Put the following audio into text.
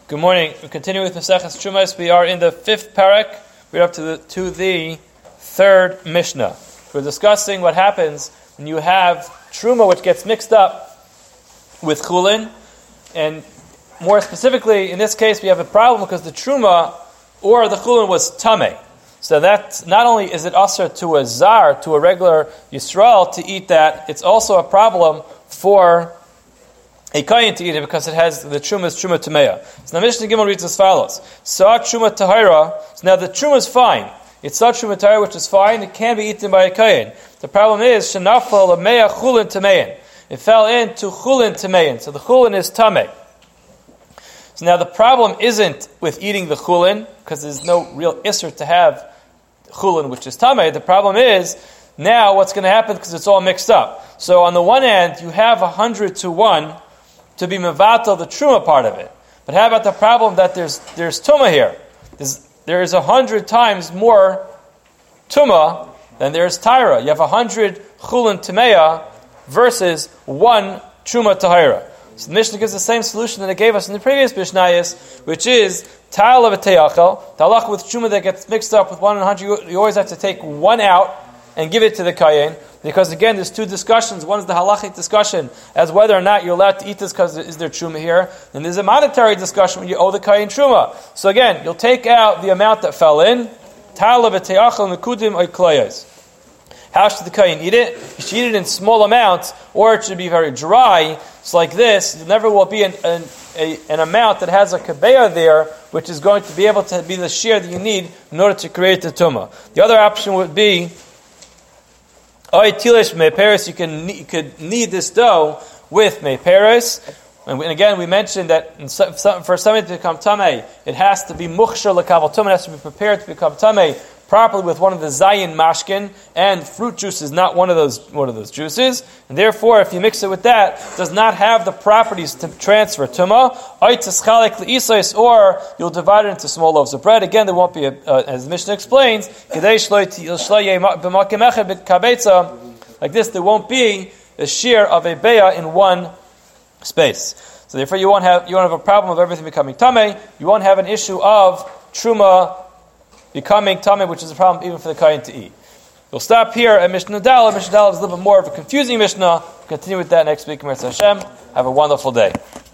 Good morning. We continue with Maseches Trumas. We are in the fifth parak. We're up to the third Mishnah. We're discussing what happens when you have Truma which gets mixed up with Chulin. And more specifically, in this case, we have a problem because the Truma or the Chulin was Tameh. So that not only is it usher to a Zar, to a regular Yisrael to eat that, it's also a problem for a Kayin to eat it because it has the Truma is Truma Tameya. So now Mishnah Gimel reads as follows. Sa Truma Tahira. So now the Truma is fine. It's Sa Truma Tahira, which is fine. It can be eaten by a Kayin. The problem is Shenafal Lameya Chulin Tameyin. It fell into Chulin Tameyin. So the Chulin is Tameh. So now the problem isn't with eating the Chulin, because there's no real Isser to have Chulin, which is Tameh. The problem is now what's going to happen because it's all mixed up. So on the one hand, you have 100 to 1 to be mevatel the truma part of it. But how about the problem that there's tuma here? There is 100 times more tuma than there is taira. You have 100 chulin tameya versus 1 truma tahira. So the Mishnah gives the same solution that it gave us in the previous Mishnayos, which is ta'al of a te'achel, ta'alach with truma that gets mixed up with 100. You always have to take one out and give it to the kayin. Because again, there's two discussions. One is the halachic discussion as whether or not you're allowed to eat this because is there truma here. And there's a monetary discussion when you owe the kayin truma. So again, you'll take out the amount that fell in. How should the kayin eat it? You should eat it in small amounts, or it should be very dry. It's like this. There never will be an amount that has a kabeya there, which is going to be able to be the shear that you need in order to create the tuma. The other option would be you could knead this dough with meiperes. And again, we mentioned that for something to become tamei, it has to be muchshar l'kaval tumah. It has to be prepared to become tamei properly with one of the zayin mashkin, and fruit juice is not one of those juices. And therefore, if you mix it with that, it does not have the properties to transfer tumah. Or you'll divide it into small loaves of bread. Again, there won't be as the Mishnah explains, like this, there won't be a shear of a beya in one space. So therefore, you won't have a problem of everything becoming tamei. You won't have an issue of truma becoming tamei, which is a problem even for the kayin to eat. We'll stop here at Mishnah Dal. Mishnah Dal is a little bit more of a confusing Mishnah. We'll continue with that next week. Hashem. Have a wonderful day.